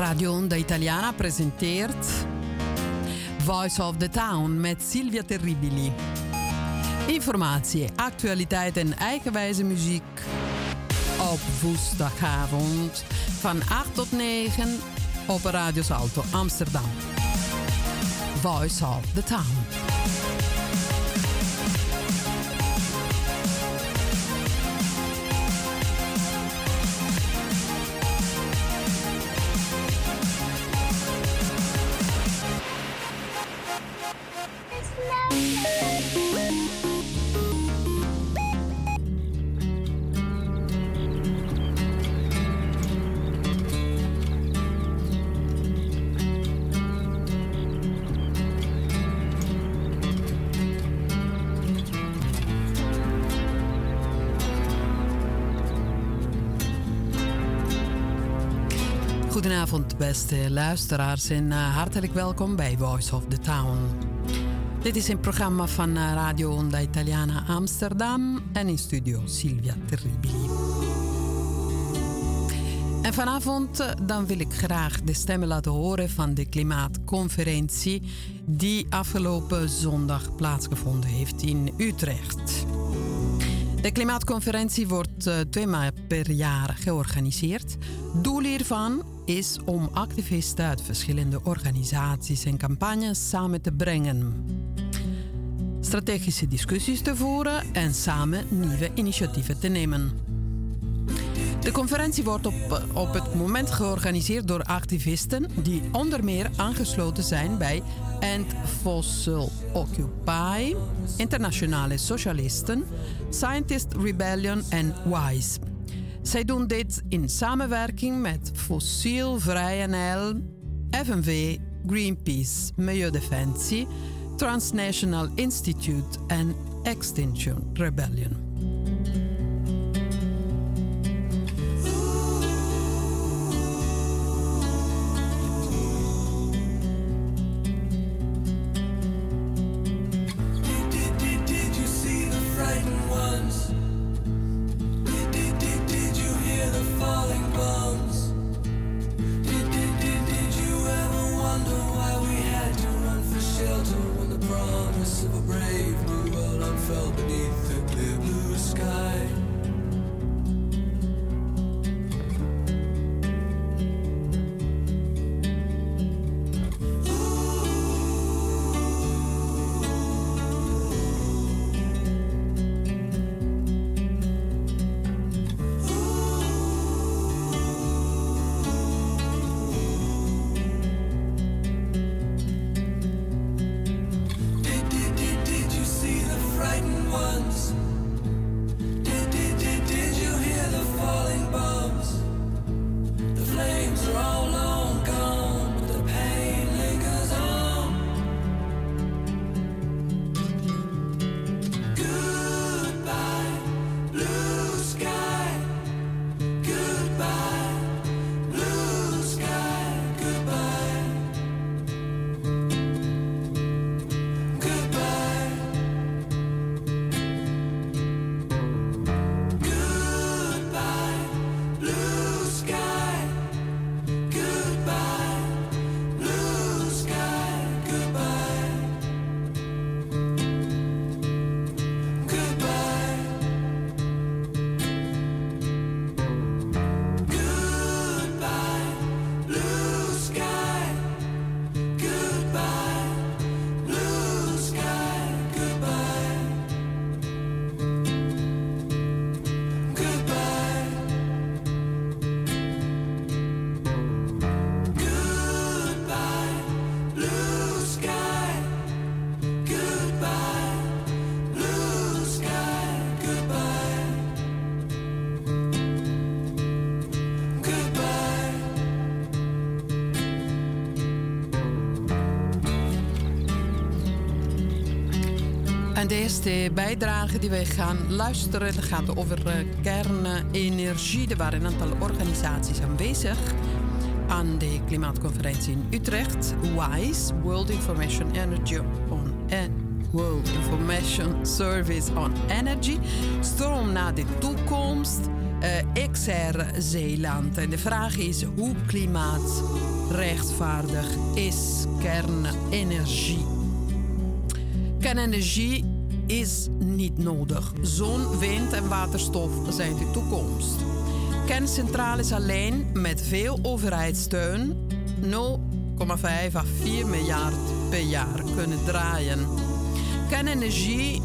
Radio Onda Italiana presenteert Voice of the Town met Silvia Terribili. Informatie, actualiteit en eigenwijze muziek op woensdagavond van 8 tot 9 op Radio Salto Amsterdam. Voice of the Town. Goedenavond beste luisteraars en hartelijk welkom bij Voice of the Town. Dit is een programma van Radio Onda Italiana Amsterdam en in studio Silvia Terribili. En vanavond dan wil ik graag de stemmen laten horen van de klimaatconferentie die afgelopen zondag plaatsgevonden heeft in Utrecht. De klimaatconferentie wordt 2 maal per jaar georganiseerd. Doel hiervan is om activisten uit verschillende organisaties en campagnes samen te brengen, strategische discussies te voeren en samen nieuwe initiatieven te nemen. De conferentie wordt op het moment georganiseerd door activisten die onder meer aangesloten zijn bij End Fossil Occupy, Internationale Socialisten, Scientist Rebellion en WISE. Zij doen dit in samenwerking met Fossielvrij NL, FNV, Greenpeace, Milieudefensie, Transnational Institute en Extinction Rebellion. De eerste bijdrage die wij gaan luisteren gaat over kernenergie. Er waren een aantal organisaties aanwezig aan de klimaatconferentie in Utrecht. WISE, World Information Service on Energy. Stroom naar de toekomst. XR Zeeland. En de vraag is hoe klimaat rechtvaardig is kernenergie. Kernenergie is niet nodig. Zon, wind en waterstof zijn de toekomst. Kerncentrales alleen met veel overheidssteun 0,5 à 4 miljard per jaar kunnen draaien. Kernenergie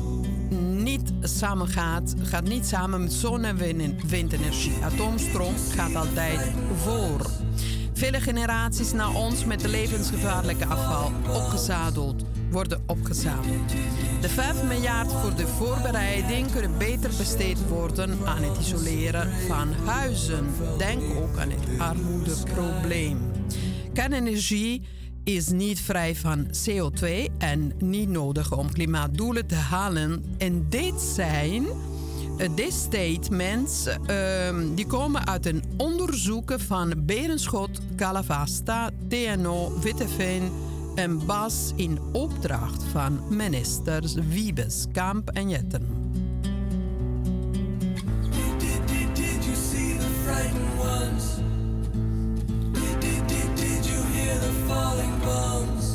gaat niet samen met zon- en windenergie. Atoomstroom gaat altijd voor. Vele generaties na ons met levensgevaarlijke afval worden opgezadeld. De 5 miljard voor de voorbereiding kunnen beter besteed worden aan het isoleren van huizen. Denk ook aan het armoedeprobleem. Kernenergie is niet vrij van CO2 en niet nodig om klimaatdoelen te halen. En dit statements die komen uit een onderzoek van Berenschot, Calavasta, TNO, Witteveen en BAS in opdracht van ministers Wiebes, Kamp en Jetten. Did you see the frightened ones? Did you hear the falling bombs?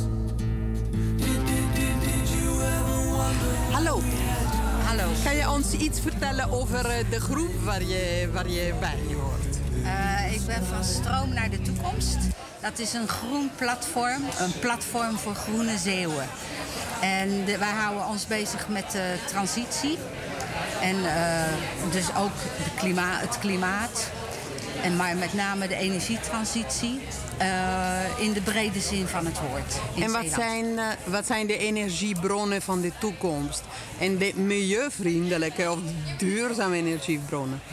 Did you ever wonder? Hallo. Hallo. Kan je ons iets vertellen over de groep waar je bij hoort? Ik ben van Stroom naar de Toekomst. Dat is een groen platform, een platform voor groene Zeeuwen. En wij houden ons bezig met de transitie. En dus ook het klimaat. Maar met name de energietransitie. In de brede zin van het woord. En wat zijn de energiebronnen van de toekomst? En de milieuvriendelijke of duurzame energiebronnen?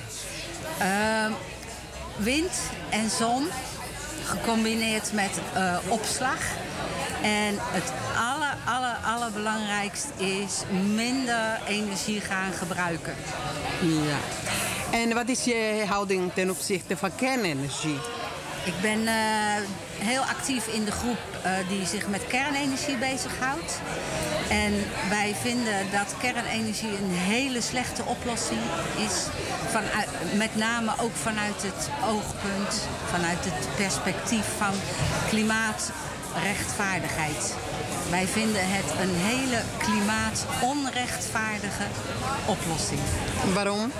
Wind en zon, gecombineerd met opslag. En het allerbelangrijkste is minder energie gaan gebruiken. Ja. En wat is je houding ten opzichte van kernenergie? Ik ben heel actief in de groep die zich met kernenergie bezighoudt. En wij vinden dat kernenergie een hele slechte oplossing is. Met name ook vanuit het oogpunt, vanuit het perspectief van klimaatrechtvaardigheid. Wij vinden het een hele klimaatonrechtvaardige oplossing. Waarom?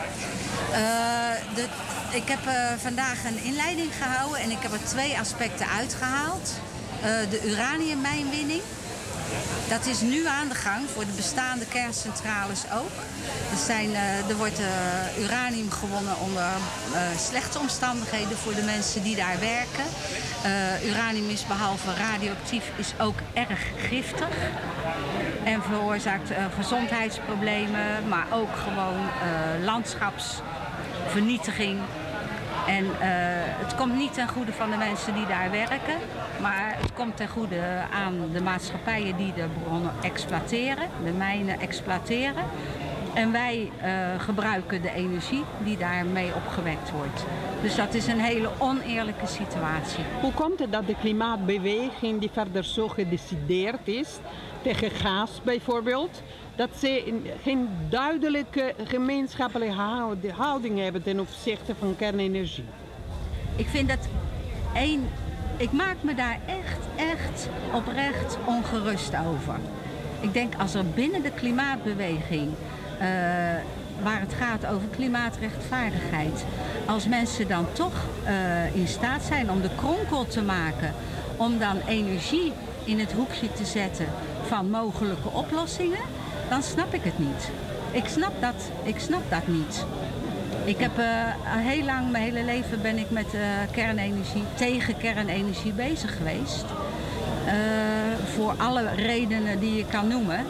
Ik heb vandaag een inleiding gehouden en ik heb er 2 aspecten uitgehaald. De uraniummijnwinning. Dat is nu aan de gang voor de bestaande kerncentrales ook. Er wordt uranium gewonnen onder slechte omstandigheden voor de mensen die daar werken. Uranium is behalve radioactief is ook erg giftig. En veroorzaakt gezondheidsproblemen, maar ook gewoon landschapsvernietiging. En het komt niet ten goede van de mensen die daar werken, maar het komt ten goede aan de maatschappijen die de bronnen exploiteren, de mijnen exploiteren. En wij gebruiken de energie die daarmee opgewekt wordt. Dus dat is een hele oneerlijke situatie. Hoe komt het dat de klimaatbeweging die verder zo gedecideerd is, tegen gas bijvoorbeeld, dat ze geen duidelijke gemeenschappelijke houding hebben ten opzichte van kernenergie? Ik vind dat ik maak me daar echt oprecht ongerust over. Ik denk als er binnen de klimaatbeweging, waar het gaat over klimaatrechtvaardigheid, als mensen dan toch in staat zijn om de kronkel te maken, om dan energie in het hoekje te zetten van mogelijke oplossingen, dan snap ik het niet. Ik snap dat niet. Ik heb heel lang, mijn hele leven ben ik met tegen kernenergie bezig geweest. Voor alle redenen die je kan noemen.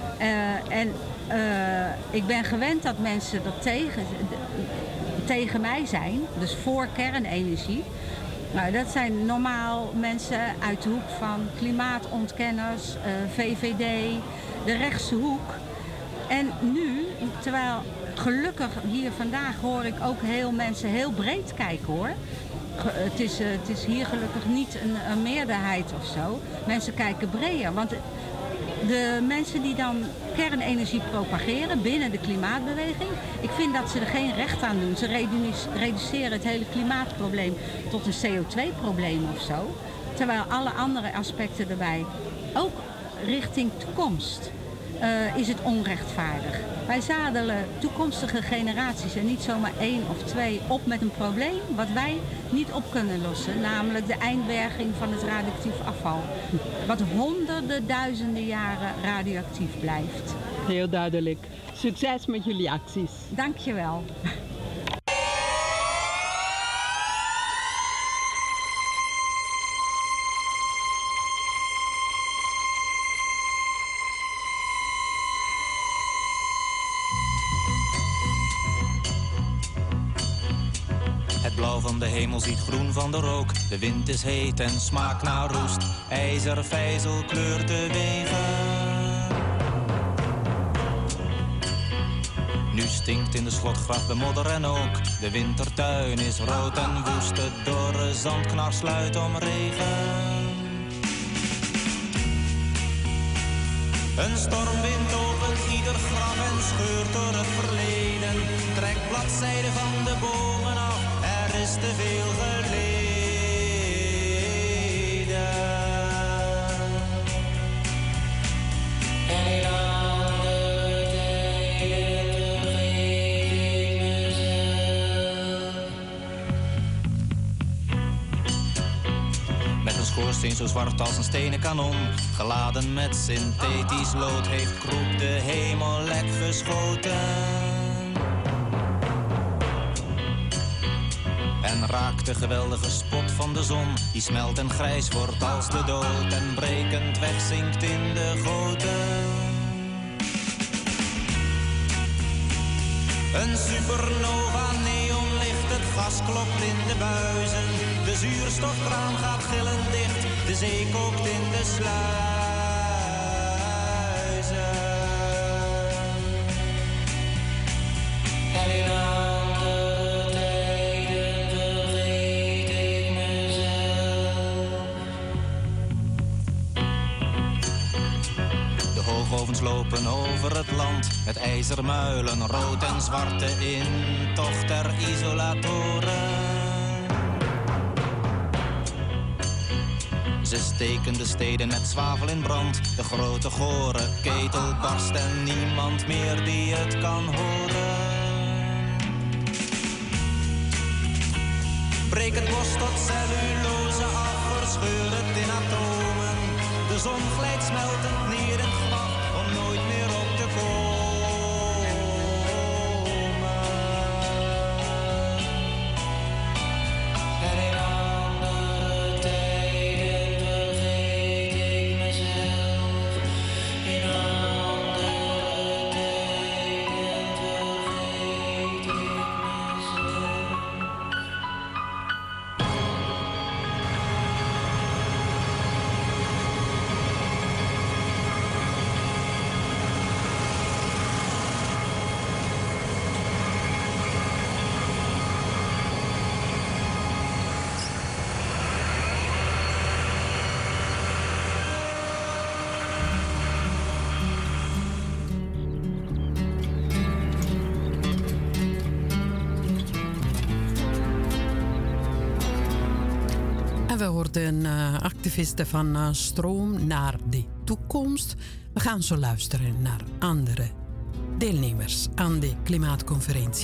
Ik ben gewend dat mensen dat tegen mij zijn, dus voor kernenergie. Nou, dat zijn normaal mensen uit de hoek van klimaatontkenners, VVD, de rechtse hoek. En nu, terwijl gelukkig hier vandaag hoor ik ook mensen heel breed kijken hoor. Het is hier gelukkig niet een meerderheid of zo. Mensen kijken breder, want de mensen die dan kernenergie propageren binnen de klimaatbeweging, ik vind dat ze er geen recht aan doen. Ze reduceren het hele klimaatprobleem tot een CO2-probleem of zo. Terwijl alle andere aspecten erbij, ook richting toekomst, is het onrechtvaardig. Wij zadelen toekomstige generaties en niet zomaar 1 of 2 op met een probleem wat wij niet op kunnen lossen. Namelijk de eindberging van het radioactief afval. Wat honderden, duizenden jaren radioactief blijft. Heel duidelijk. Succes met jullie acties. Dank je wel. Het blauw van de hemel ziet groen van de rook. De wind is heet en smaakt naar roest. IJzervijzel kleurt de wegen. Nu stinkt in de slotgracht de modder en ook. De wintertuin is rood en woest. Het dorre zandknar sluit om regen. Een stormwind opent ieder graf en scheurt door het verleden. Trekt bladzijden van de bomen af. Er is te veel geleden. En in andere tijden vergeet ik mezelf. Met een schoorsteen zo zwart als een stenen kanon, geladen met synthetisch lood, heeft Kroep de hemel lek geschoten. En raakt de geweldige spot van de zon, die smelt en grijs wordt als de dood en brekend wegzinkt in de goten. Een supernova neonlicht, het gas klopt in de buizen. De zuurstofkraan gaat gillend dicht, de zee kookt in de sluizen. En in andere tijden vergeet ik mezelf. De hoogovens lopen over het land, met ijzermuilen, rood en zwarte intocht der isolatoren. Ze steken de steden met zwavel in brand. De grote gore ketel barst en niemand meer die het kan horen. Breek het bos tot cellulose af, verscheur het in atomen. De zon glijdt smeltend neer in het glad, om nooit meer op te komen. En in andere tijden vergeet ik mezelf. In andere tijden vergeet ik mezelf. We hoorden activisten van Stroom naar de toekomst. We gaan zo luisteren naar andere deelnemers aan de klimaatconferentie.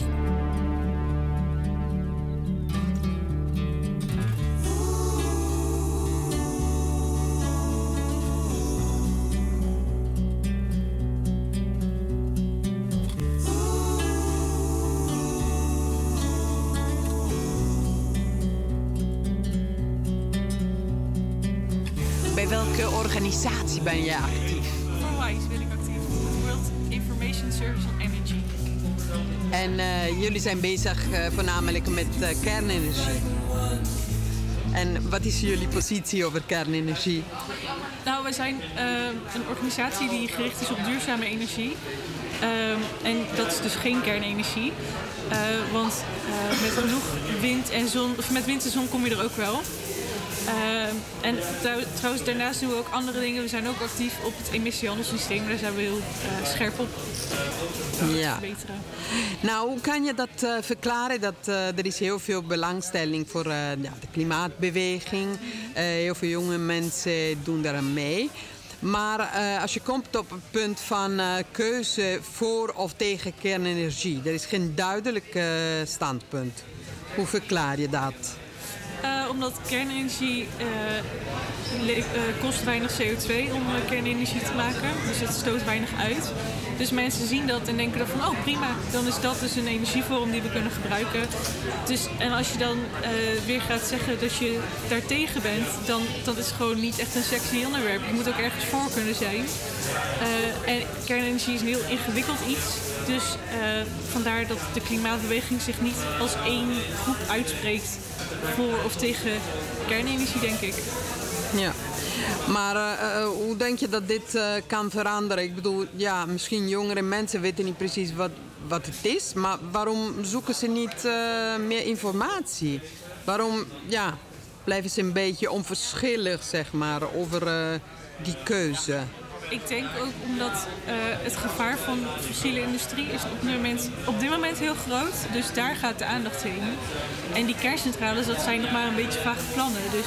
Bij welke organisatie ben je actief? Voor WISE ben ik actief. World Information Service on Energy. En jullie zijn bezig voornamelijk met kernenergie. En wat is jullie positie over kernenergie? Nou, we zijn een organisatie die gericht is op duurzame energie. En dat is dus geen kernenergie. Want met genoeg wind en zon, of met wind en zon kom je er ook wel. En trouwens, daarnaast doen we ook andere dingen. We zijn ook actief op het emissiehandelssysteem. Daar zijn we heel scherp op. Ja. Verbeteren. Nou, hoe kan je dat verklaren? Dat er is heel veel belangstelling voor de klimaatbeweging. Heel veel jonge mensen doen daar aan mee. Maar als je komt op het punt van keuze voor of tegen kernenergie, er is geen duidelijk standpunt. Hoe verklaar je dat? Omdat kernenergie kost weinig CO2 om kernenergie te maken. Dus het stoot weinig uit. Dus mensen zien dat en denken dan van, oh prima, dan is dat dus een energievorm die we kunnen gebruiken. Dus, en als je dan weer gaat zeggen dat je daartegen bent, dan dat is gewoon niet echt een sexy onderwerp. Je moet ook ergens voor kunnen zijn. En kernenergie is een heel ingewikkeld iets. Dus vandaar dat de klimaatbeweging zich niet als één groep uitspreekt voor of tegen kernenergie, denk ik. Ja, maar hoe denk je dat dit kan veranderen? Ik bedoel, ja, misschien jongere mensen weten niet precies wat het is, maar waarom zoeken ze niet meer informatie? Waarom blijven ze een beetje onverschillig, zeg maar, over die keuze? Ik denk ook omdat het gevaar van fossiele industrie is op dit moment heel groot. Dus daar gaat de aandacht heen. En die kerncentrales, dat zijn nog maar een beetje vage plannen. Dus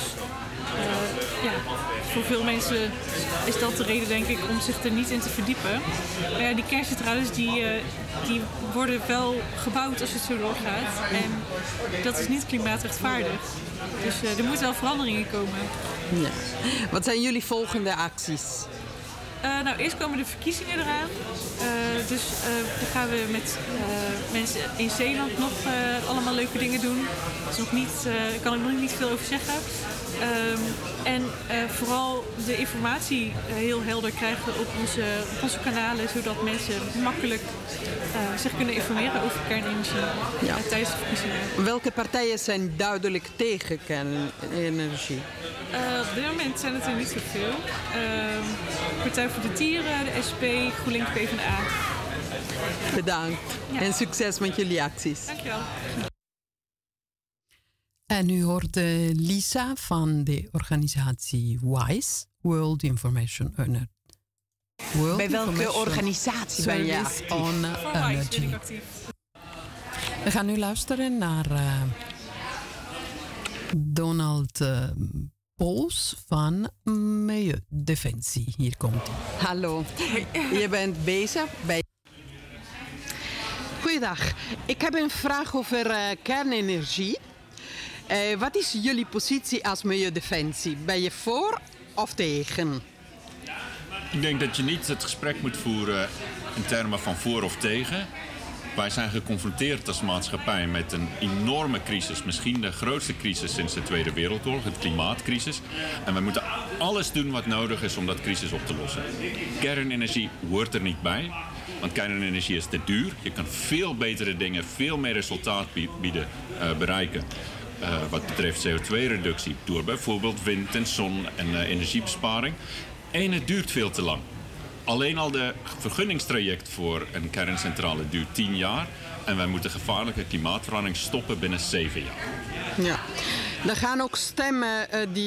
voor veel mensen is dat de reden, denk ik, om zich er niet in te verdiepen. Maar ja, die kerncentrales die worden wel gebouwd als het zo doorgaat. En dat is niet klimaatrechtvaardig. Dus er moeten wel veranderingen komen. Ja. Wat zijn jullie volgende acties? Nou, eerst komen de verkiezingen eraan. Dus dan gaan we met mensen in Zeeland nog allemaal leuke dingen doen. Dat is nog niet, daar kan ik nog niet veel over zeggen. En vooral de informatie heel helder krijgen op onze kanalen, zodat mensen makkelijk zich kunnen informeren over kernenergie tijdens de verkiezingen. Welke partijen zijn duidelijk tegen kernenergie? Op dit moment zijn het er niet zoveel. Partij voor de Dieren, de SP, GroenLinks, PvdA. Bedankt en succes met jullie acties. Dankjewel. En u hoort Lisa van de organisatie WISE, World Information Energy. Bij welke organisatie ben je actief? On Energy. We gaan nu luisteren naar Donald Pols van Milieudefensie. Hier komt hij. Hallo, je bent bezig bij... Goeiedag, ik heb een vraag over kernenergie. Wat is jullie positie als Milieudefensie? Ben je voor of tegen? Ik denk dat je niet het gesprek moet voeren in termen van voor of tegen. Wij zijn geconfronteerd als maatschappij met een enorme crisis. Misschien de grootste crisis sinds de Tweede Wereldoorlog, het klimaatcrisis. En we moeten alles doen wat nodig is om dat crisis op te lossen. Kernenergie hoort er niet bij. Want kernenergie is te duur. Je kan veel betere dingen, veel meer resultaat bereiken. Wat betreft CO2-reductie door bijvoorbeeld wind en zon en energiebesparing. En het duurt veel te lang. Alleen al de vergunningstraject voor een kerncentrale duurt 10 jaar. En wij moeten gevaarlijke klimaatverandering stoppen binnen 7 jaar. Ja, er gaan ook stemmen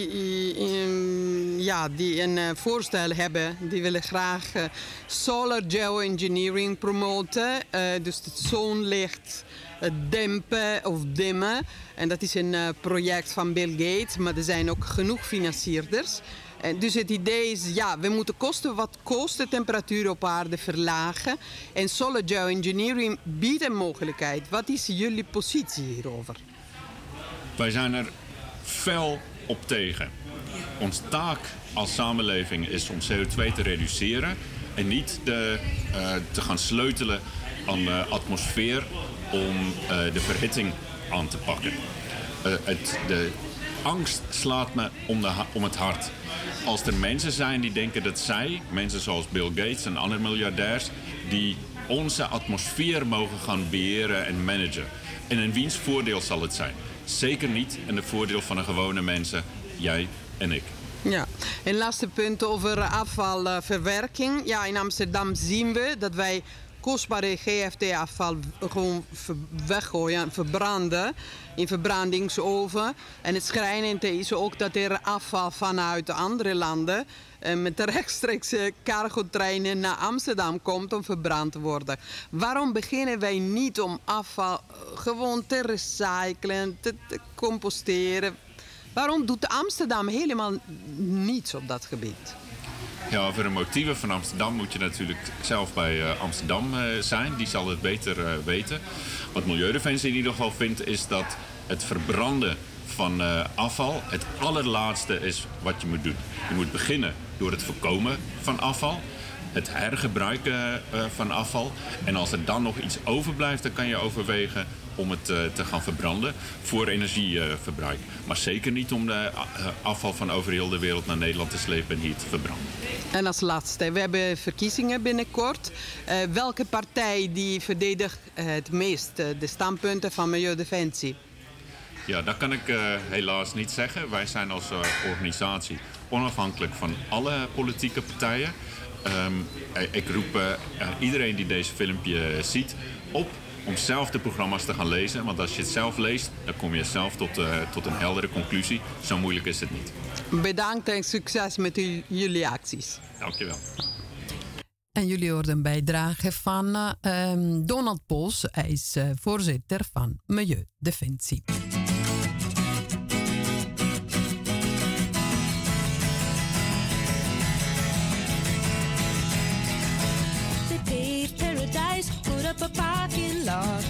die een voorstel hebben. Die willen graag solar geoengineering promoten. Dus het zonlicht dempen of dimmen. En dat is een project van Bill Gates, maar er zijn ook genoeg financierders. Dus het idee is, we moeten kosten wat kost de temperatuur op aarde verlagen. En solar geoengineering biedt een mogelijkheid. Wat is jullie positie hierover? Wij zijn er fel op tegen. Ons taak als samenleving is om CO2 te reduceren en niet te gaan sleutelen aan de atmosfeer om de verhitting aan te pakken. De angst slaat me om het hart. Als er mensen zijn die denken dat zij, mensen zoals Bill Gates en andere miljardairs, die onze atmosfeer mogen gaan beheren en managen. En in wiens voordeel zal het zijn? Zeker niet in het voordeel van de gewone mensen, jij en ik. Ja, en laatste punt over afvalverwerking. Ja, in Amsterdam zien we dat wij kostbare GFT-afval gewoon weggooien, verbranden in verbrandingsoven. En het schrijnende is ook dat er afval vanuit andere landen met de rechtstreekse cargotreinen naar Amsterdam komt om verbrand te worden. Waarom beginnen wij niet om afval gewoon te recyclen, te composteren? Waarom doet Amsterdam helemaal niets op dat gebied? Ja, over de motieven van Amsterdam moet je natuurlijk zelf bij Amsterdam zijn. Die zal het beter weten. Wat Milieudefensie in ieder geval vindt is dat het verbranden van afval het allerlaatste is wat je moet doen. Je moet beginnen door het voorkomen van afval. Het hergebruiken van afval. En als er dan nog iets overblijft, dan kan je overwegen om het te gaan verbranden voor energieverbruik. Maar zeker niet om de afval van over heel de wereld naar Nederland te slepen en hier te verbranden. En als laatste, we hebben verkiezingen binnenkort. Welke partij die verdedigt het meest de standpunten van Milieudefensie? Ja, dat kan ik helaas niet zeggen. Wij zijn als organisatie onafhankelijk van alle politieke partijen. Ik roep iedereen die deze filmpje ziet op om zelf de programma's te gaan lezen. Want als je het zelf leest, dan kom je zelf tot een heldere conclusie. Zo moeilijk is het niet. Bedankt en succes met jullie acties. Dankjewel. En jullie hoorden een bijdrage van Donald Pols. Hij is voorzitter van Milieudefensie. Put up a parking lot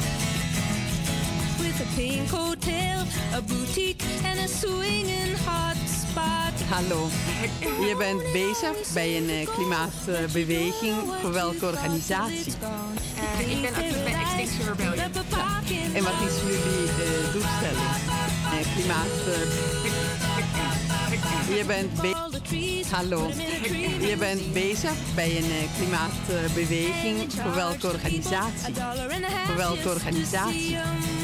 with a pink hotel, a boutique and a swinging hot spot. Hallo, je bent bezig bij een klimaatbeweging. Voor welke organisatie? Ik ben actief bij Extinction Rebellion. Ja. En wat is jullie doelstelling? Hallo, je bent bezig bij een klimaatbeweging. Voor welke organisatie? Voor welke organisatie?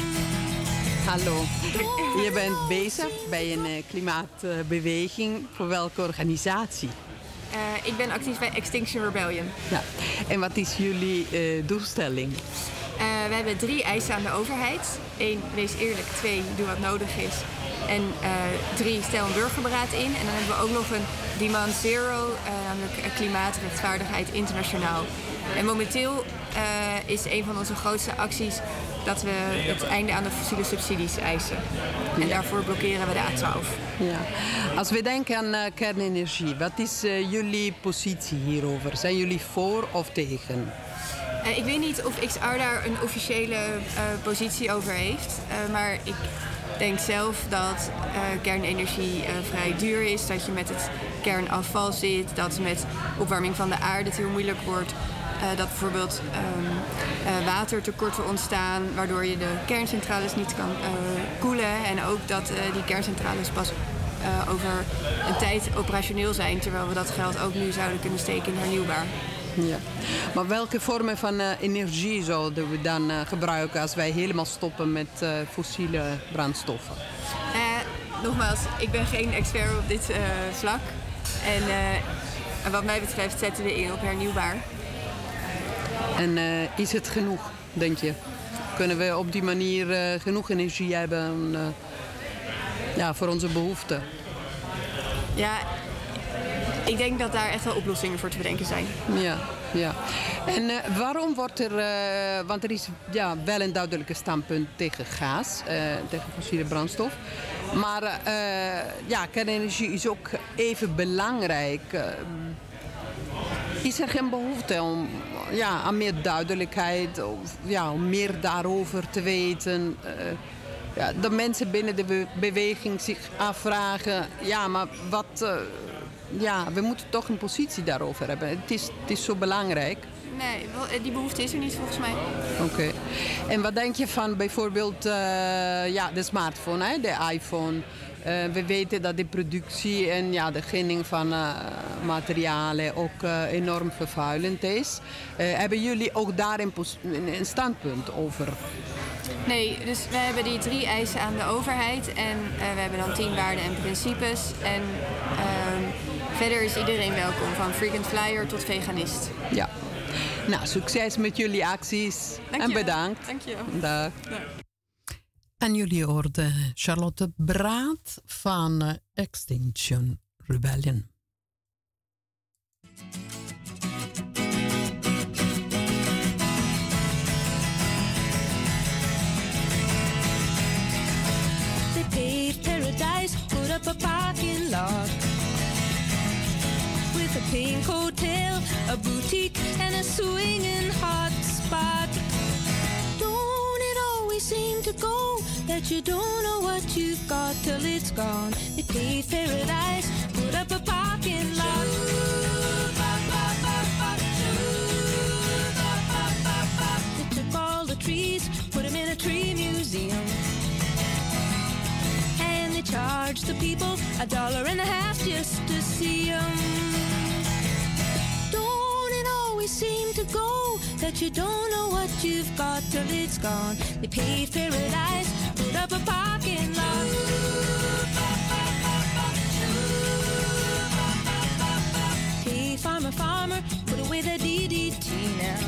Hallo, je bent bezig bij een klimaatbeweging. Voor welke organisatie? Ik ben actief bij Extinction Rebellion. Ja. En wat is jullie doelstelling? We hebben 3 eisen aan de overheid. 1, wees eerlijk. 2, doe wat nodig is. En 3, stel een burgerberaad in. En dan hebben we ook nog een Demand Zero, namelijk klimaatrechtvaardigheid internationaal. En momenteel is een van onze grootste acties dat we het einde aan de fossiele subsidies eisen. En daarvoor blokkeren we de A12. Ja. Als we denken aan kernenergie, wat is jullie positie hierover? Zijn jullie voor of tegen? Ik weet niet of XR daar een officiële positie over heeft. Maar ik denk zelf dat kernenergie vrij duur is. Dat je met het kernafval zit. Dat met opwarming van de aarde het heel moeilijk wordt. Dat bijvoorbeeld watertekorten ontstaan. Waardoor je de kerncentrales niet kan koelen. En ook dat die kerncentrales pas over een tijd operationeel zijn. Terwijl we dat geld ook nu zouden kunnen steken in hernieuwbaar. Ja. Maar welke vormen van energie zouden we dan gebruiken als wij helemaal stoppen met fossiele brandstoffen? Nogmaals, ik ben geen expert op dit vlak. En wat mij betreft zetten we in op hernieuwbaar. En is het genoeg, denk je? Kunnen we op die manier genoeg energie hebben voor onze behoeften? Ja, ik denk dat daar echt wel oplossingen voor te bedenken zijn. Ja. En waarom wordt er... want er is wel een duidelijke standpunt tegen gas, tegen fossiele brandstof. Maar kernenergie is ook even belangrijk. Is er geen behoefte aan meer duidelijkheid, om meer daarover te weten? Dat mensen binnen de beweging zich afvragen, maar wat... we moeten toch een positie daarover hebben. Het is zo belangrijk. Nee, die behoefte is er niet volgens mij. Oké. En wat denk je van bijvoorbeeld de smartphone, de iPhone? We weten dat de productie en de ginning van materialen ook enorm vervuilend is. Hebben jullie ook daar een standpunt over? Nee, dus we hebben die 3 eisen aan de overheid en we hebben dan 10 waarden en principes. En verder is iedereen welkom, van frequent flyer tot veganist. Ja. Nou, succes met jullie acties. En bedankt. Dank je. Dag. En jullie hoorden Charlotte Braat van Extinction Rebellion. They paved paradise, put up a parking lot with a pink hotel, a boutique, and a swinging hot spot. Don't it always seem to go that you don't know what you've got till it's gone? They paved paradise, put up a parking lot. They took all the trees, put them in a tree museum. And they charged the people $1.50 just to see them. Don't it always seem to go that you don't know what you've got till it's gone? They paved paradise, put up a parking lot. Hey, farmer, farmer, put away the DDT now.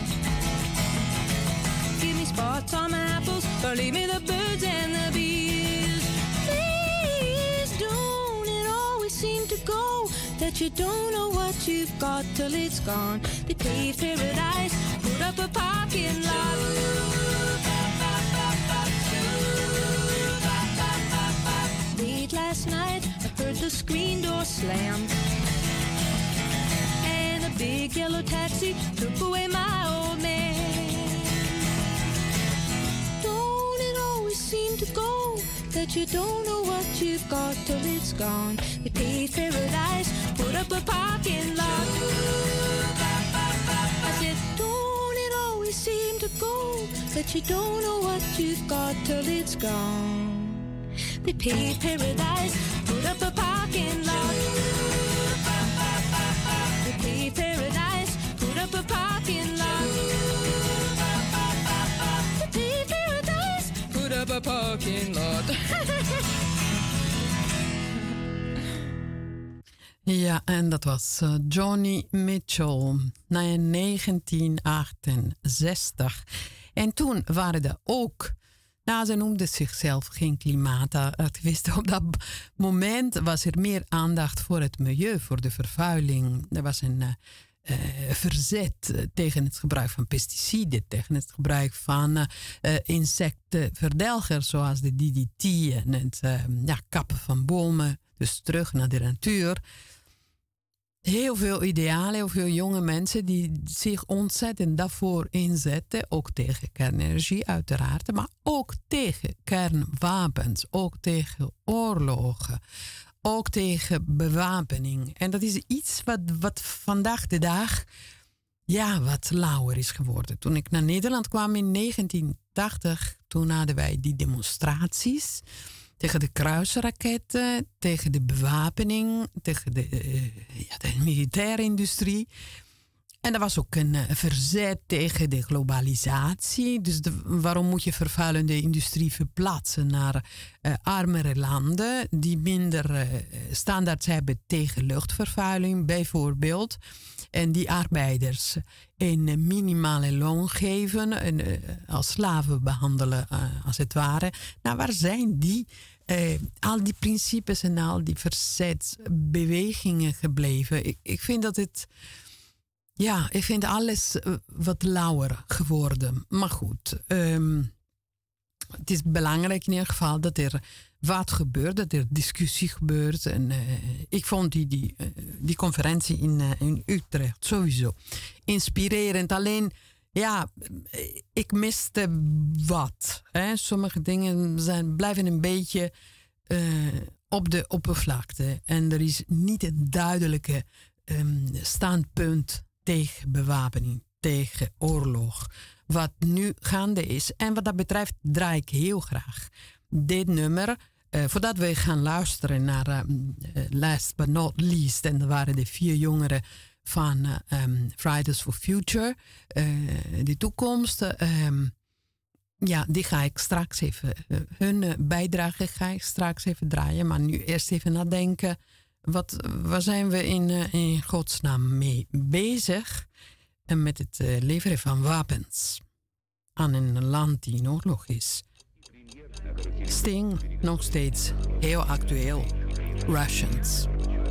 Give me spots on my apples, or leave me the birds and the bees. Please, don't it always seem to go that you don't know what you've got till it's gone? They paved paradise, put up a parking lot. Late last night, I heard the screen door slam, and a big yellow taxi took away my old man. Don't it always seem to go that you don't know what you've got till it's gone? They paved paradise, put up a parking lot. I said, don't it always seem to go that you don't know what you've got till it's gone? They paved paradise, put up a parking lot. They paved paradise, put up a parking lot. They paved paradise, put up a parking lot. Ja, en dat was Joni Mitchell, 1968. En toen waren er ook, nou, ze noemde zichzelf geen klimaatactivisten. Op dat moment was er meer aandacht voor het milieu, voor de vervuiling. Er was een verzet tegen het gebruik van pesticiden, tegen het gebruik van insectenverdelgers zoals de DDT en het kappen van bomen. Dus terug naar de natuur. Heel veel idealen, heel veel jonge mensen die zich ontzettend daarvoor inzetten. Ook tegen kernenergie uiteraard, maar ook tegen kernwapens. Ook tegen oorlogen. Ook tegen bewapening. En dat is iets wat vandaag de dag wat lauwer is geworden. Toen ik naar Nederland kwam in 1980, toen hadden wij die demonstraties tegen de kruisraketten, tegen de bewapening, tegen de militaire industrie. En er was ook een verzet tegen de globalisatie. Dus waarom moet je vervuilende industrie verplaatsen naar armere landen die minder standaards hebben tegen luchtvervuiling bijvoorbeeld. En die arbeiders een minimale loon geven en als slaven behandelen als het ware. Nou, waar zijn die? Al die principes en al die verzetsbewegingen gebleven. Ik vind dat het... Ja, ik vind alles wat lauwer geworden. Maar goed, het is belangrijk in ieder geval dat er wat gebeurt, dat er discussie gebeurt. En ik vond die conferentie in Utrecht sowieso inspirerend. Alleen, ik miste wat. Hè. Sommige dingen blijven een beetje op de oppervlakte. En er is niet een duidelijke standpunt tegen bewapening, tegen oorlog. Wat nu gaande is. En wat dat betreft draai ik heel graag dit nummer. Voordat we gaan luisteren naar Last But Not Least. En dat waren de 4 jongeren van Fridays for Future. De toekomst. Die ga ik straks even... hun bijdrage ga ik straks even draaien. Maar nu eerst even nadenken. Waar zijn we in godsnaam mee bezig? en met het leveren van wapens aan een land die in oorlog is. Sting nog steeds heel actueel. Russians.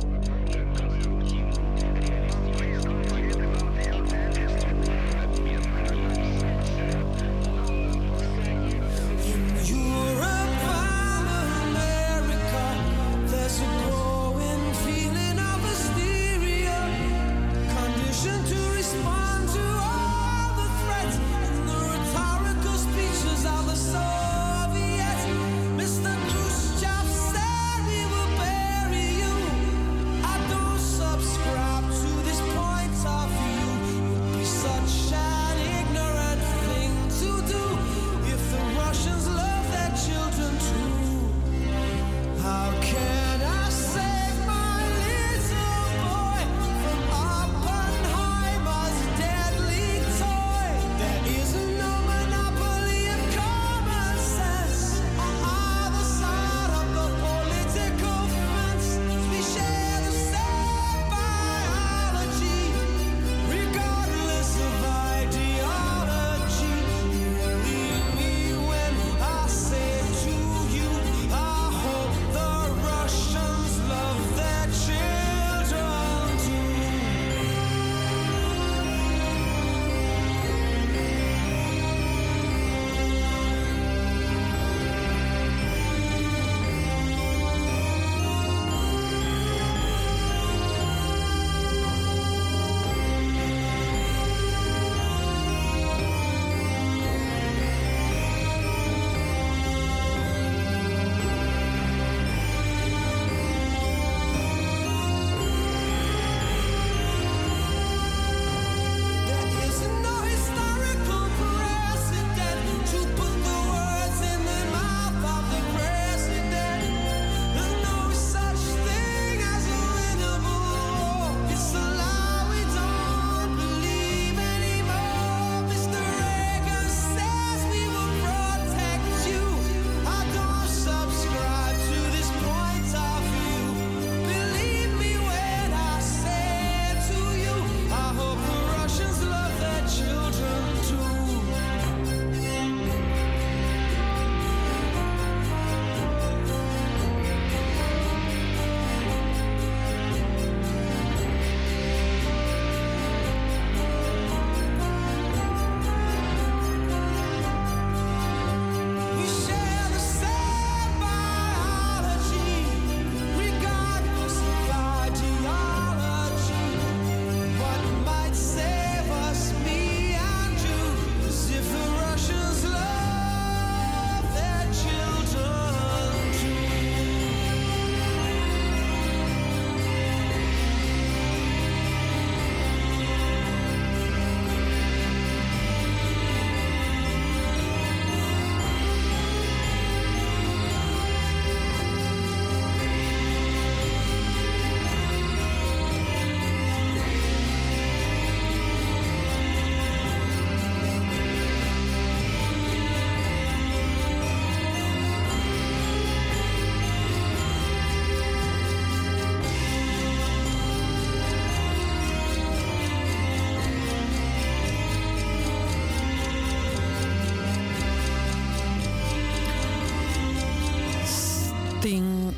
Sting,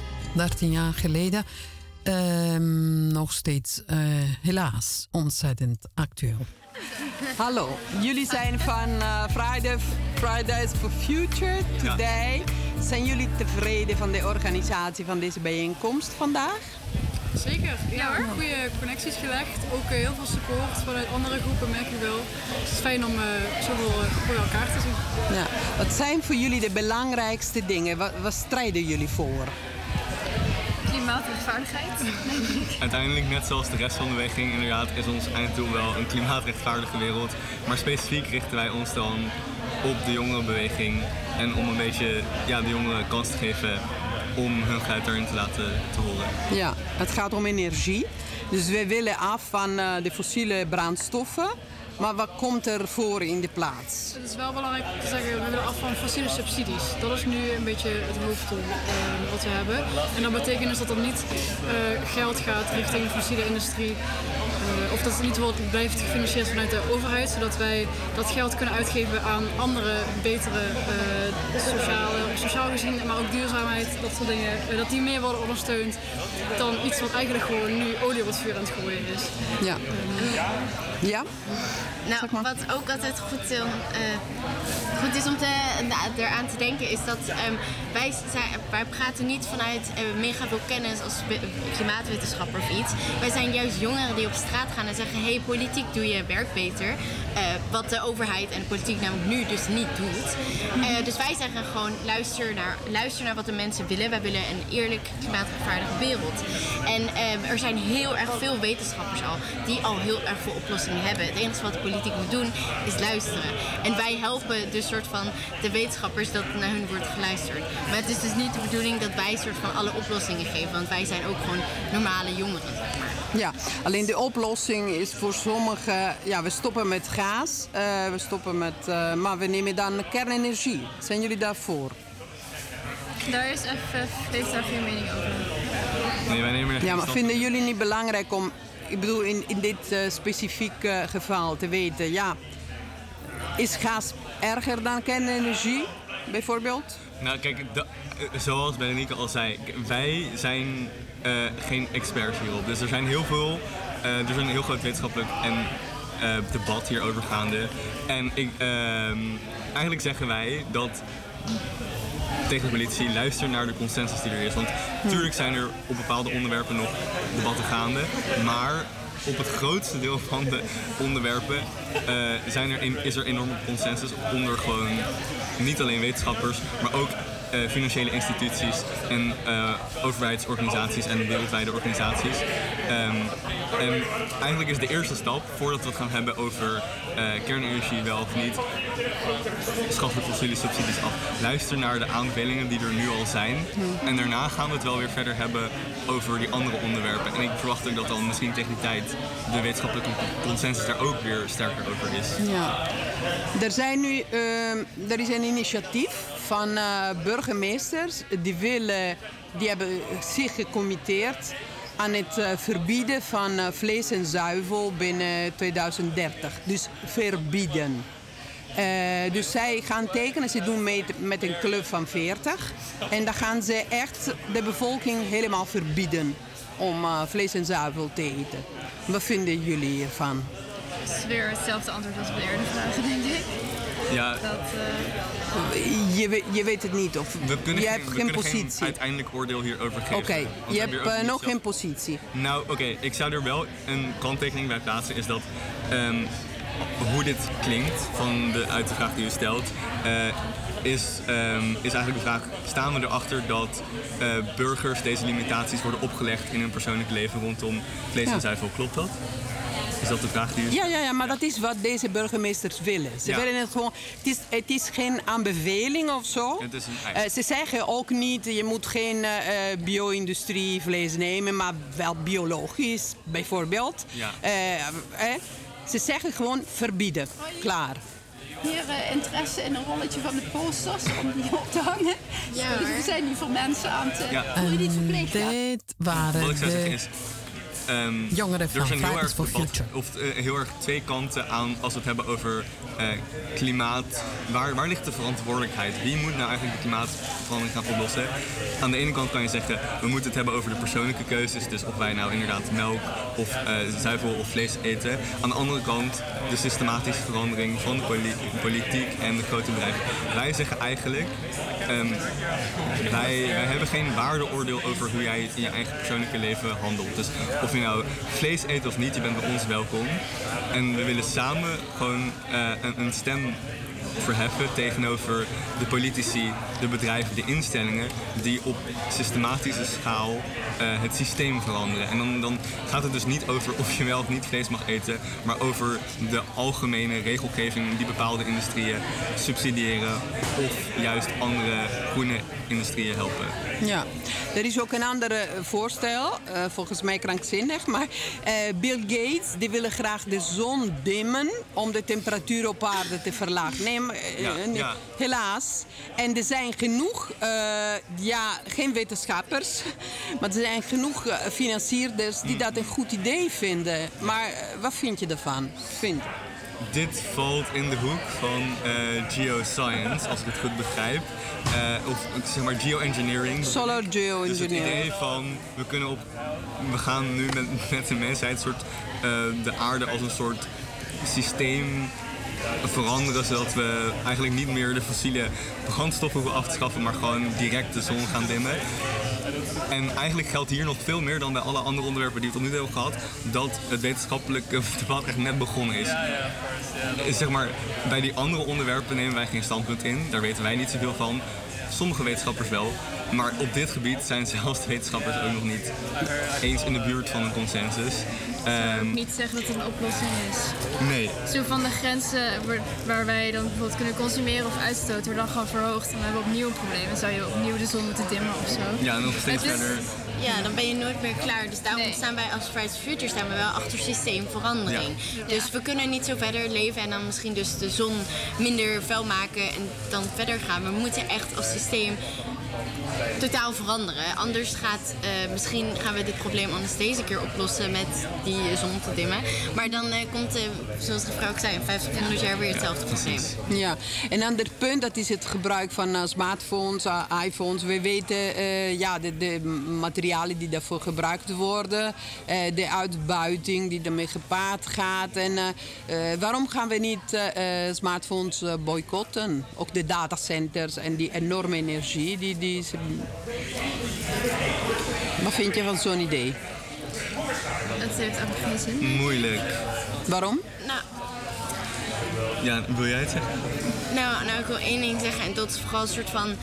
13 jaar geleden. Nog steeds, helaas, ontzettend actueel. Hallo, jullie zijn van Fridays for Future Today. Ja. Zijn jullie tevreden van de organisatie van deze bijeenkomst vandaag? Zeker, ja hoor. Goede connecties gelegd. Ook heel veel support vanuit andere groepen, merk ik wel. Het is fijn om zoveel groepen bij elkaar te zien. Ja. Wat zijn voor jullie de belangrijkste dingen? Wat strijden jullie voor? Klimaatrechtvaardigheid. Uiteindelijk, net zoals de rest van de beweging, inderdaad, is ons einddoel wel een klimaatrechtvaardige wereld. Maar specifiek richten wij ons dan op de jongerenbeweging. En om een beetje de jongeren kans te geven om hun geluid erin te laten horen. Ja, het gaat om energie. Dus we willen af van de fossiele brandstoffen. Maar wat komt er voor in de plaats? Het is wel belangrijk te zeggen, we willen af van fossiele subsidies. Dat is nu een beetje het hoofddoel wat we hebben. En dat betekent dus dat er niet geld gaat richting de fossiele industrie of dat het niet blijft gefinancierd vanuit de overheid, zodat wij dat geld kunnen uitgeven aan andere, betere, sociaal gezien, maar ook duurzaamheid, dat soort dingen, dat die meer worden ondersteund dan iets wat eigenlijk gewoon nu olie op het vuur aan het gooien is. Ja. Ja? Nou, wat ook altijd goed is om eraan te denken is dat wij praten niet vanuit mega veel kennis als klimaatwetenschapper of iets. Wij zijn juist jongeren die op straat gaan en zeggen, hey, politiek, doe je werk beter. Wat de overheid en de politiek namelijk nu dus niet doet. Dus wij zeggen gewoon, luister naar wat de mensen willen. Wij willen een eerlijk, klimaatrechtvaardige wereld. En er zijn heel erg veel wetenschappers die al heel erg veel oplossingen hebben. Het enige wat de politiek moet doen is luisteren. En wij helpen dus soort van de wetenschappers dat naar hun wordt geluisterd. Maar het is dus niet de bedoeling dat wij soort van alle oplossingen geven. Want wij zijn ook gewoon normale jongeren, zeg maar. Ja, alleen de oplossing is voor sommigen, ja, we stoppen met gas, maar we nemen dan kernenergie. Zijn jullie daarvoor? Daar is heeft daar geen mening over. Nee, wij nemen er geen Ja, maar stand vinden in. jullie niet belangrijk om, ik bedoel in dit specifieke geval te weten, ja, is gas erger dan kernenergie, bijvoorbeeld? Nou, kijk, zoals Berenice al zei, wij zijn geen experts hierop. Dus er zijn er is een heel groot wetenschappelijk debat hierover gaande. En eigenlijk zeggen wij dat tegen de politici, luister naar de consensus die er is. Want natuurlijk zijn er op bepaalde onderwerpen nog debatten gaande, maar op het grootste deel van de onderwerpen is er enorme consensus onder gewoon niet alleen wetenschappers, maar ook financiële instituties en overheidsorganisaties en wereldwijde organisaties. En eigenlijk is de eerste stap, voordat we het gaan hebben over kernenergie wel of niet, schaf de fossiele subsidies af. Luister naar de aanbevelingen die er nu al zijn. En daarna gaan we het wel weer verder hebben over die andere onderwerpen. En ik verwacht ook dat dan misschien tegen die tijd de wetenschappelijke consensus daar ook weer sterker over is. Ja. Er is een initiatief van burgemeesters die hebben zich gecommitteerd aan het verbieden van vlees en zuivel binnen 2030. Dus verbieden. Dus zij gaan tekenen, ze doen mee met een club van 40. En dan gaan ze echt de bevolking helemaal verbieden om vlees en zuivel te eten. Wat vinden jullie hiervan? Het is weer hetzelfde antwoord als bij de eerdere vragen, denk ik. Ja. Je weet het niet, of je hebt geen positie. Geen uiteindelijk oordeel hierover geven. Oké, je hebt nog geen positie. Nou, oké, ik zou er wel een kanttekening bij plaatsen, is dat hoe dit klinkt uit de vraag die u stelt, is eigenlijk de vraag, staan we erachter dat burgers deze limitaties worden opgelegd in hun persoonlijk leven rondom vlees en zuivel? Klopt dat? Is dat de vraag die u stelt? Ja, maar dat is wat deze burgemeesters willen. Ze willen het gewoon. Het is geen aanbeveling of zo. Het is een eis. Ze zeggen ook niet, je moet geen bio-industrie vlees nemen, maar wel biologisch bijvoorbeeld. Ja. Ze zeggen gewoon verbieden. Klaar. Hier interesse in een rolletje van de posters om die op te hangen. Ja, dus we zijn nu voor mensen aan het En dit waren Wat ik zou zeggen de is, jongeren van er zijn Fridays for Future. heel erg twee kanten aan als we het hebben over klimaat. Waar ligt de verantwoordelijkheid? Wie moet nou eigenlijk de klimaatverandering gaan oplossen? Aan de ene kant kan je zeggen, we moeten het hebben over de persoonlijke keuzes. Dus of wij nou inderdaad melk of zuivel of vlees eten. Aan de andere kant de systematische verandering van de politiek en de grote bedrijven. Wij zeggen eigenlijk, wij hebben geen waardeoordeel over hoe jij in je eigen persoonlijke leven handelt. Dus of je nou vlees eet of niet, je bent bij ons welkom. En we willen samen gewoon een stem verheffen tegenover de politici, de bedrijven, de instellingen die op systematische schaal het systeem veranderen. En dan gaat het dus niet over of je wel of niet vlees mag eten, maar over de algemene regelgeving die bepaalde industrieën subsidiëren of juist andere groene industrieën helpen. Ja, er is ook een ander voorstel, volgens mij krankzinnig, maar Bill Gates die willen graag de zon dimmen om de temperatuur op aarde te verlagen. Nee, helaas. En er zijn zijn genoeg, geen wetenschappers, maar er zijn genoeg financierders die dat een goed idee vinden. Maar wat vind je ervan? Dit valt in de hoek van geoscience, als ik het goed begrijp. Of zeg maar geoengineering. Solar geoengineering. Dus het idee van, we gaan nu met de mensheid de aarde als een soort systeem veranderen, zodat we eigenlijk niet meer de fossiele brandstoffen hoeven af te schaffen, maar gewoon direct de zon gaan dimmen. En eigenlijk geldt hier nog veel meer dan bij alle andere onderwerpen die we tot nu toe hebben gehad, dat het wetenschappelijke debat echt net begonnen is. Zeg maar, bij die andere onderwerpen nemen wij geen standpunt in, daar weten wij niet zoveel van. Sommige wetenschappers wel, maar op dit gebied zijn zelfs de wetenschappers ook nog niet eens in de buurt van een consensus. Ik zou niet zeggen dat het een oplossing is. Nee. Zo van de grenzen waar wij dan bijvoorbeeld kunnen consumeren of uitstoten worden dan gewoon verhoogd. En dan hebben we opnieuw een probleem. Dan zou je opnieuw de zon moeten dimmen of zo. Ja, nog steeds verder. Ja, dan ben je nooit meer klaar. Dus daarom staan wij als Fridays for Future staan we wel achter systeemverandering. Ja. Dus we kunnen niet zo verder leven en dan misschien dus de zon minder vuil maken en dan verder gaan. We moeten echt als systeem totaal veranderen. Anders misschien gaan we dit probleem anders deze keer oplossen met die zon te dimmen. Maar dan komt, zoals de vrouw ook zei, in 50, 100 jaar weer hetzelfde probleem. Ja, een ander punt dat is het gebruik van smartphones, iPhones. We weten de materialen die daarvoor gebruikt worden, de uitbuiting die daarmee gepaard gaat. En waarom gaan we niet smartphones boycotten? Ook de datacenters en die enorme energie die ze... Wat vind je van zo'n idee? Het heeft eigenlijk geen zin. Moeilijk. Waarom? Nou. Ja, wil jij het zeggen? Nou, ik wil één ding zeggen en dat is vooral een soort van...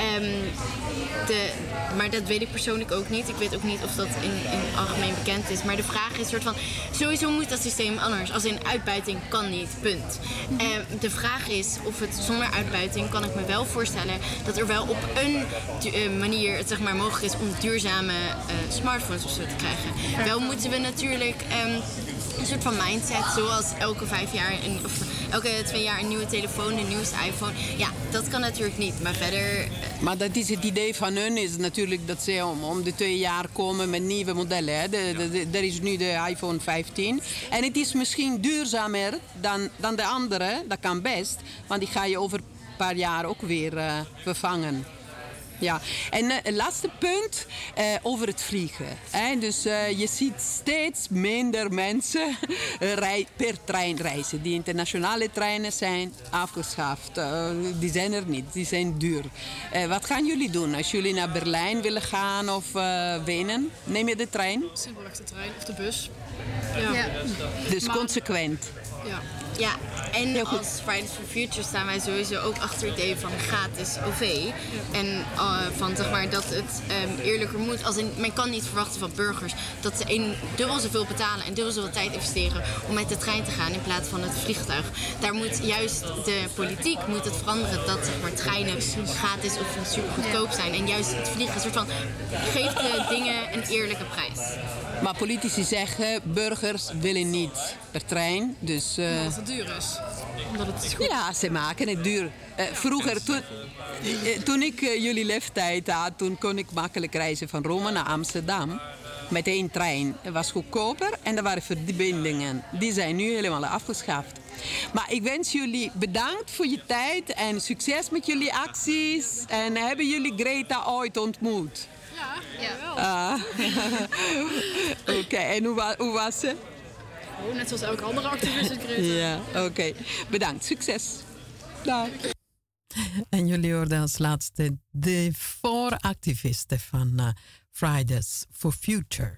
maar dat weet ik persoonlijk ook niet. Ik weet ook niet of dat in algemeen bekend is. Maar de vraag is soort van... Sowieso moet dat systeem anders. Als in uitbuiting kan niet, punt. De vraag is of het zonder uitbuiting kan ik me wel voorstellen... dat er wel op een manier het zeg maar mogelijk is om duurzame smartphones of zo te krijgen. Wel moeten we natuurlijk... een soort van mindset, zoals elke 5 jaar of elke 2 jaar een nieuwe telefoon, de nieuwste iPhone. Ja, dat kan natuurlijk niet, maar verder... Maar dat is het idee van hun, is natuurlijk dat ze om de 2 jaar komen met nieuwe modellen. Hè. Er is nu de iPhone 15. En het is misschien duurzamer dan de andere, dat kan best. Want die ga je over een paar jaar ook weer vervangen. Ja, en het laatste punt over het vliegen. Dus je ziet steeds minder mensen per trein reizen. Die internationale treinen zijn afgeschaft. Die zijn er niet, die zijn duur. Wat gaan jullie doen als jullie naar Berlijn willen gaan of Wenen? Neem je de trein? Simpelweg de trein of de bus. Ja. Dus consequent. Ja, en als Fridays for Future staan wij sowieso ook achter het idee van gratis OV. Ja. En van zeg maar dat het eerlijker moet. Als men kan niet verwachten van burgers dat ze dubbel zoveel betalen en dubbel zoveel tijd investeren om met de trein te gaan in plaats van het vliegtuig. Daar moet juist de politiek moet het veranderen dat zeg maar treinen gratis of super goedkoop zijn. En juist het vliegen, een soort van geeft de dingen een eerlijke prijs. Maar politici zeggen, burgers willen niet per trein. Dus, omdat het duur is. Omdat het is goed. Ja, ze maken het duur. Vroeger, toen ik jullie leeftijd had, toen kon ik makkelijk reizen van Rome naar Amsterdam. Met 1 trein. Het was goedkoper en er waren verbindingen. Die zijn nu helemaal afgeschaft. Maar ik wens jullie bedankt voor je tijd en succes met jullie acties. En hebben jullie Greta ooit ontmoet? Ja. Oké, en hoe was ze? Oh, net zoals elke andere activist in Greta. Ja, oké. Bedankt. Succes. Dag. En jullie hoorden als laatste de 4 activisten van Fridays for Future.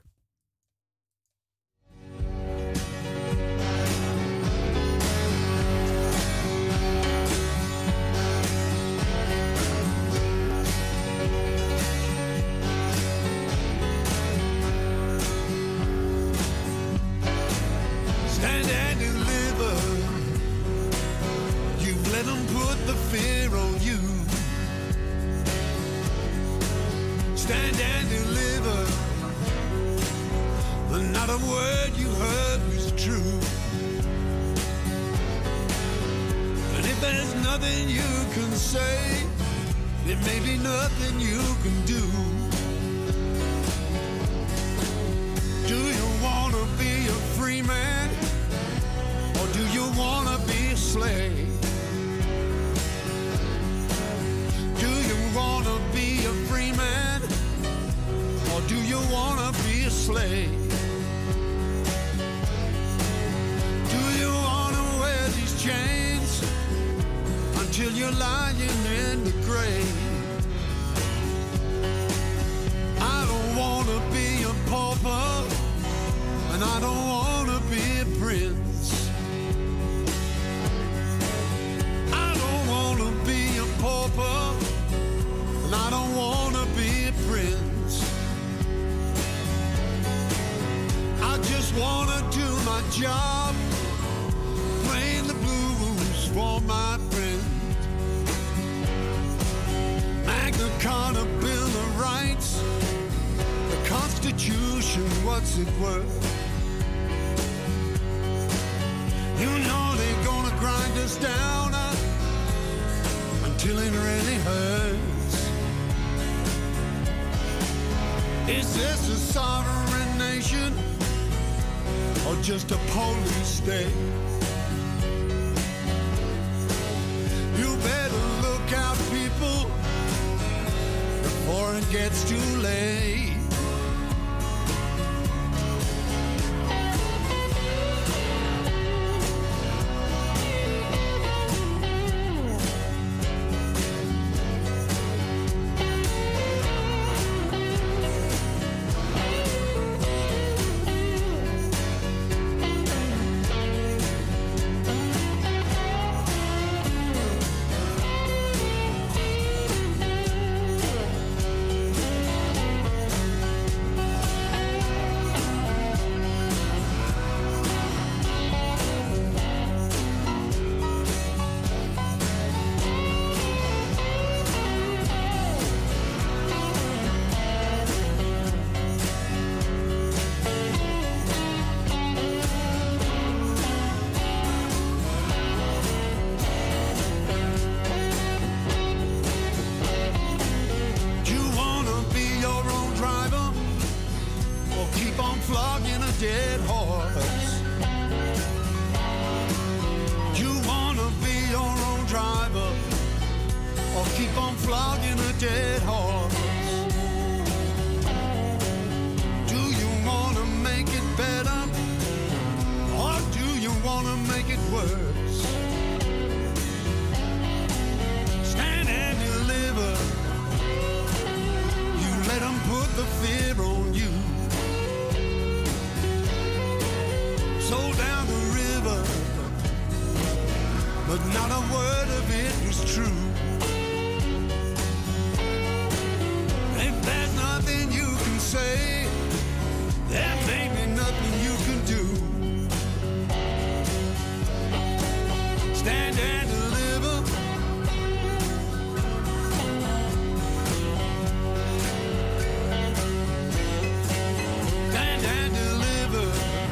Stand and deliver. You've let them put the fear on you. Stand and deliver. Not a word you heard was true. And if there's nothing you can say, there may be nothing you can do. Do you want to be a free man, or do you want to be a slave? Do you want to be a free man, or do you want to be a slave? Do you want to wear these chains until you're lying in the grave? I don't want to be a pauper, and I don't want to be a prince. I don't want to be a pauper, and I don't want to be a prince. I just want to do my job, playing the blues for my friend. Magna Carta, Bill of Rights, the Constitution, what's it worth? You know they're gonna grind us down until it really hurts. Is this a sovereign nation, or just a police state? You better look out, people, before it gets too late. Dead horse. You wanna be your own driver, or keep on flogging a dead horse? Do you wanna make it better, or do you wanna make it worse? Stand and deliver. You let them put the fear on you. Sold down the river, but not a word of it was true. If there's nothing you can say, there may be nothing you can do. Stand and deliver. Stand and deliver.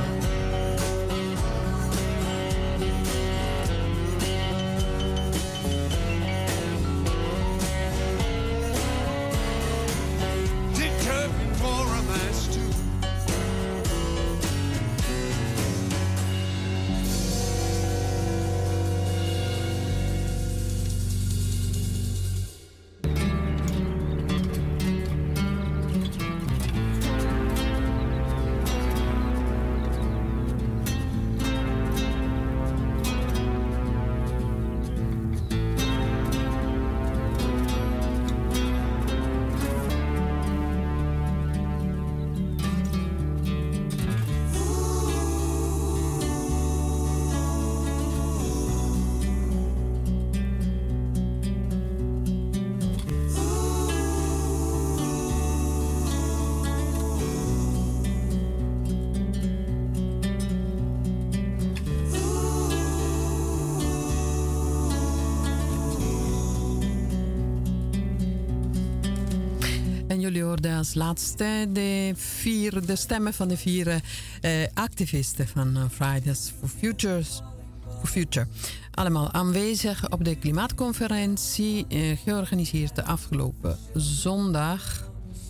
jullie hoorden als laatste de stemmen van de vier activisten van Fridays for Future. Allemaal aanwezig op de klimaatconferentie, georganiseerd de afgelopen zondag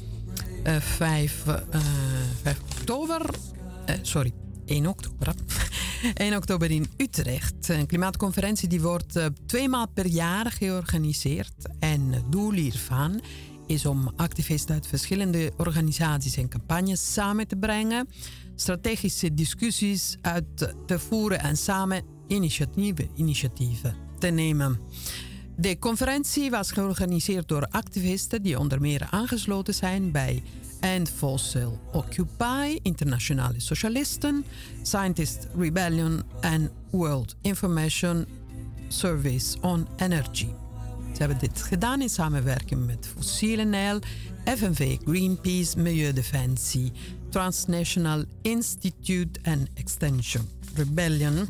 5 oktober. 1 oktober. 1 oktober in Utrecht. Een klimaatconferentie die wordt 2 maal per jaar georganiseerd. En het doel hiervan is om activisten uit verschillende organisaties en campagnes samen te brengen, strategische discussies uit te voeren en samen initiatieven te nemen. De conferentie was georganiseerd door activisten die onder meer aangesloten zijn bij End Fossil Occupy, Internationale Socialisten, Scientist Rebellion en World Information Service on Energy. Ze hebben dit gedaan in samenwerking met Fossiele.nl, FNV, Greenpeace, Milieudefensie, Transnational Institute en Extinction Rebellion.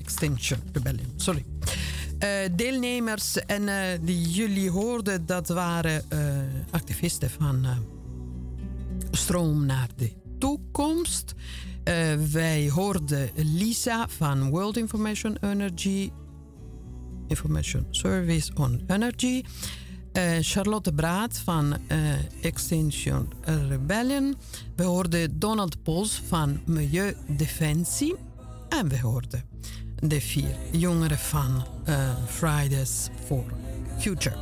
Deelnemers die jullie hoorden, dat waren activisten van Stroom naar de Toekomst. Wij hoorden Lisa van World Information Service on Energy. Charlotte Braat van Extinction Rebellion. We hoorden Donald Pols van Milieudefensie. En we hoorden de 4 jongeren van Fridays for Future.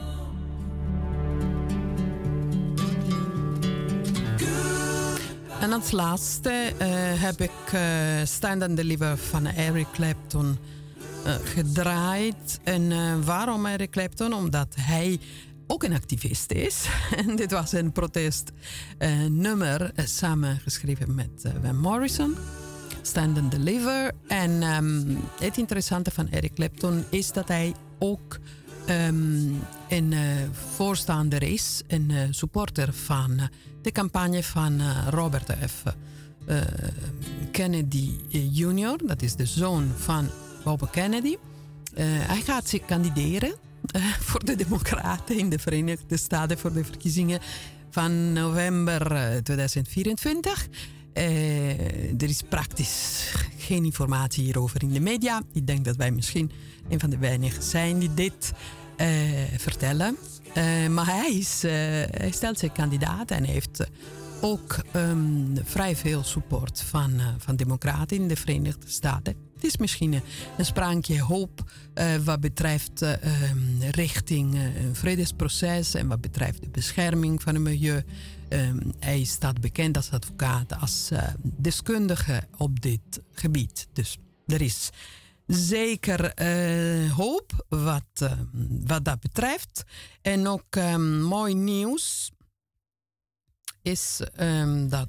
En als laatste heb ik Stand and Deliver van Eric Clapton gedraaid. En waarom Eric Clapton? Omdat hij ook een activist is. En dit was een protestnummer samengeschreven met Van Morrison. Stand and Deliver. En het interessante van Eric Clapton is dat hij ook een voorstander is, een supporter van de campagne van Robert F. Kennedy Jr., dat is de zoon van Bob Kennedy. Hij gaat zich kandideren voor de Democraten in de Verenigde Staten voor de verkiezingen van november 2024. Er is praktisch geen informatie hierover in de media. Ik denk dat wij misschien een van de weinigen zijn die dit vertellen. Maar hij stelt zich kandidaat en heeft ook vrij veel support van democraten in de Verenigde Staten. Het is misschien een sprankje hoop wat betreft richting een vredesproces en wat betreft de bescherming van het milieu. Hij staat bekend als advocaat, als deskundige op dit gebied. Dus er is zeker hoop wat dat betreft. En ook mooi nieuws is dat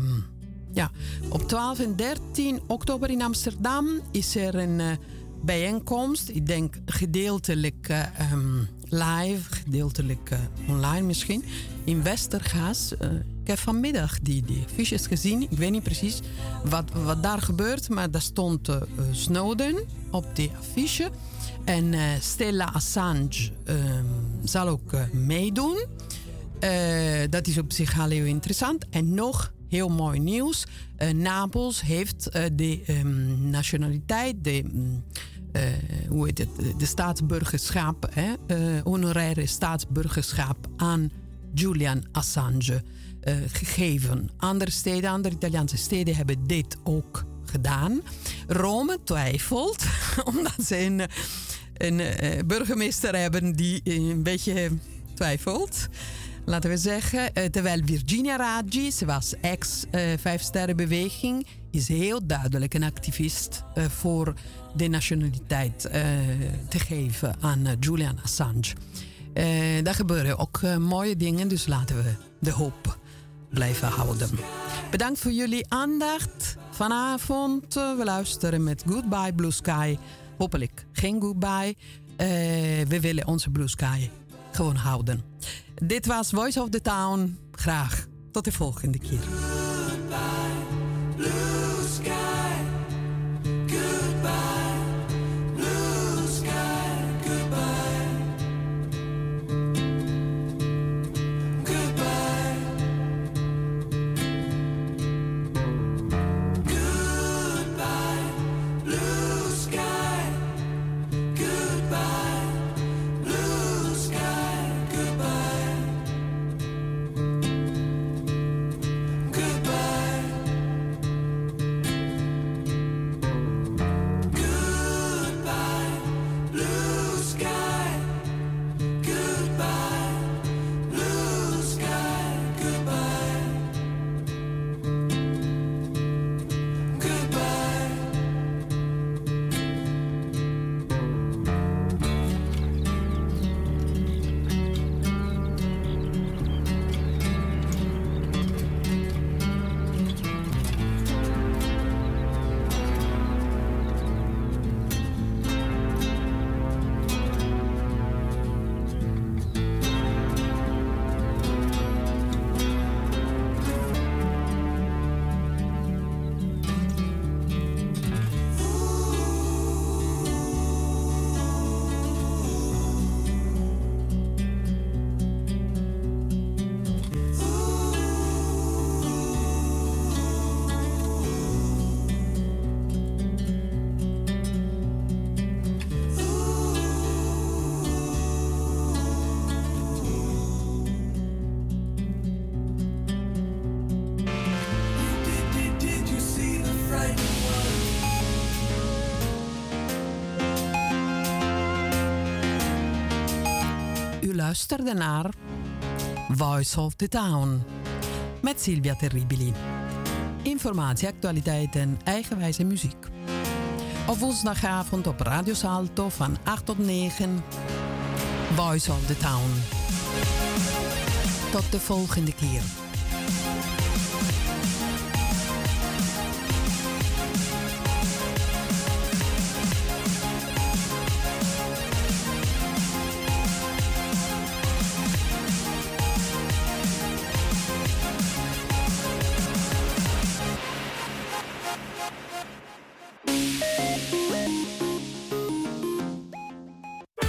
op 12 en 13 oktober in Amsterdam is er een bijeenkomst. Ik denk gedeeltelijk live, gedeeltelijk online misschien. In Westergaas. Ik heb vanmiddag die affiches gezien. Ik weet niet precies wat daar gebeurt. Maar daar stond Snowden op die affiche. En Stella Assange zal ook meedoen. Dat is op zich al heel interessant. En nog heel mooi nieuws. Napels heeft de nationaliteit, de staatsburgerschap, honoraire staatsburgerschap aan Julian Assange gegeven. Andere steden, andere Italiaanse steden hebben dit ook gedaan. Rome twijfelt, omdat ze een burgemeester hebben die een beetje twijfelt. Laten we zeggen, terwijl Virginia Raggi, ze was ex-5-sterrenbeweging, is heel duidelijk een activist voor de nationaliteit te geven aan Julian Assange. Daar gebeuren ook mooie dingen, dus laten we de hoop blijven houden. Bedankt voor jullie aandacht. Vanavond we luisteren met Goodbye Blue Sky. Hopelijk geen goodbye. We willen onze Blue Sky gewoon houden. Dit was Voice of the Town. Graag tot de volgende keer. Goodbye, blue sky. Goodbye, blue sky. Goodbye. Goodbye. Goodbye, blue sky. luisterde naar Voice of the Town met Silvia Terribili. Informatie, actualiteit en eigenwijze muziek. Op woensdagavond op Radio Salto van 8 tot 9. Voice of the Town. Tot de volgende keer.